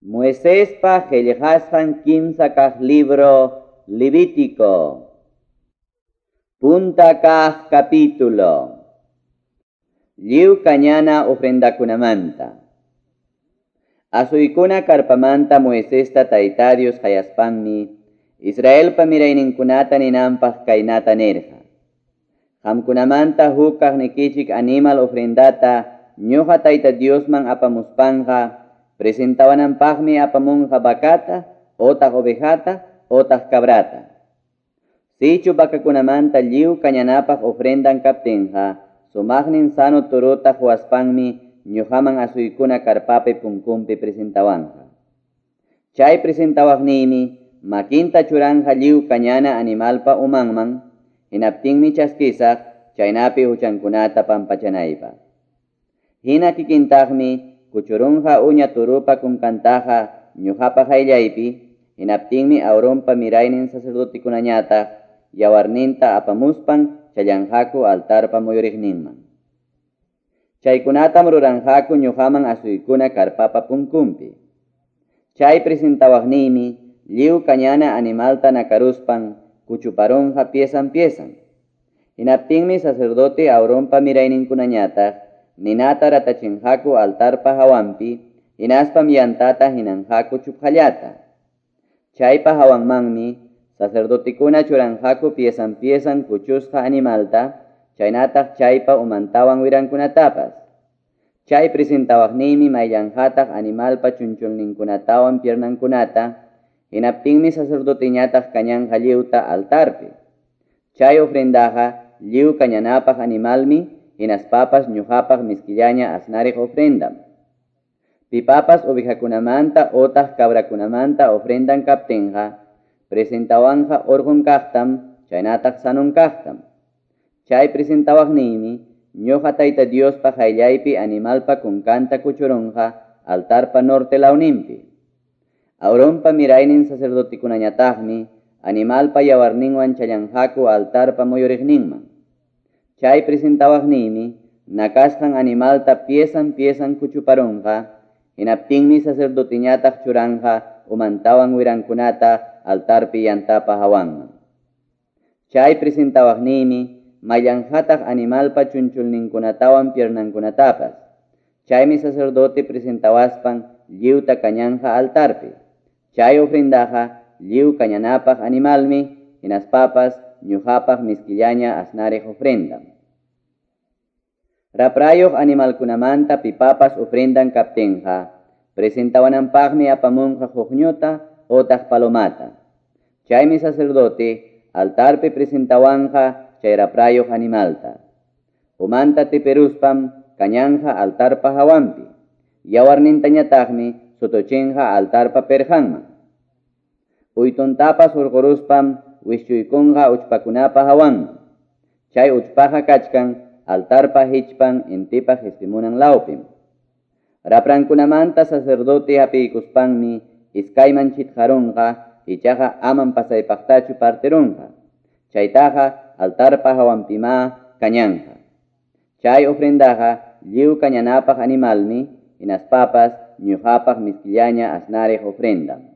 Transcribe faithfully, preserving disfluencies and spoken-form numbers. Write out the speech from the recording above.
Moisés pa Gelhashan kimsa kah libro Levítico. Punta kah capítulo. Liu cañana ofrenda kunamanta. Asuykuna karpamanta Moisés ta taitadios hayaspanmi Israel pamirainin kunata ninampah kainata nerja. Hamkunamanta hukah nikichik animal ofrendata ñuqa taita Diosman apamuspanja presentawanampaqmi apamunqa bakata, otaq ovejata, otaq cabrata. Sichu bakakunamanta lliw kañanapaq ofrendan kaptinqa, sumaqnin sano turuta huaspanmi ñuqaman asuykuna karpapi punkumpi presentawanja. Chay presentawaqnimi makinta churanja lliw kañana animalpa umanman, hinaptinmi chaskisaq chaynapi huchankunata pampachanaypa. Hina kikintaqmi kuchurunja uña turupa kunkantaja ñuqapa hayllaypi, hinaptinmi auronpa mirainin sacerdotikunanyata yawarninta apamuspan chayanjaku altarpa muyuriqninman. Chaykunatam ruranjaku ñuqaman asuykuna karpapa punkumpi. Chay presentawaqnimi lliw kañana animalta nakaruspan kuchuparunja piesan piesan. Hinaptinmi sacerdote auronpa mirayninkunanyata ninata ratachinjaku altarpa hawampi, hinaspam yantata hinanjaku chupjallata. Chaypa hawanmanmi sacerdotikuna churanjaku piesan piesan kuchusqa animalta, chaynataq chaypa umantawan wirankunatapas. Chay presentawaqnimi mayllanjataq animalpa chunchulninkunatawan piernankunata, hinaptinmi sacerdotiñataq kañanja lliwta altarpi. Chay ofrendaja lliw kañanapaq animalmi, hinaspapas ñuqapaq miskillaña asnariq ofrendam. Pipapas ovejakunamanta otaq cabrakunamanta ofrendan kaptinqa, presentawanja orqon kaqtam, chaynataq sanon kaqtam. Chay presentawaqnimi ñuqa tayta Diospa hayllaypi animalpa kunkanta kuchurunqa altarpa norte lawninpi. Auronpa miraynin sacerdotikunanyataqmi animalpa yawarninwan chayanjaku altarpa muyuriqninman. Chay presentawaqnimi nakasqan animalta piesan piesan kuchuparunqa, hinaptinmi sacerdotiñataq churanja umantawan wirankunata altarpi yantapa hawanman. Chay presentawaqnimi mayllanjataq animalpa chunchulninkunatawan piernankunatapas. Chaymi sacerdote presentawaspan lliwta kañanja altarpi. Chay ofrendaja lliw kañanapaq animalmi, hinaspapas ñuqapaq miskillaña asnariq ofrendam. Raprayoq animalkunamanta pipapas ofrendan kaptinqa, presentawanampaqmi apamunqa huqñuta otaq palomata. Chaymi sacerdote altarpi presentawanja chay raprayoq animalta. Umanta teperuspam kañanja altarpa hawampi, yawarnintañataqmi sutochinja altarpa perjanman. Uytuntapas urquruspam wischuykunqa uchpakunapa hawanman. Chay uchpaqa kachkan altarpa hichpan intipa gestimunan lawpim. Raprankunamanta sacerdote hapiykuspanmi iskayman chitqarunqa, ichaqa aman pasaypaqtachu partirunqa. Chaytaqa altarpa hawampima kañanja. Chay ofrendaqa lliw kañanapaq animalmi, hinaspapas ñuqapaq miskillaña asnariq ofrendam.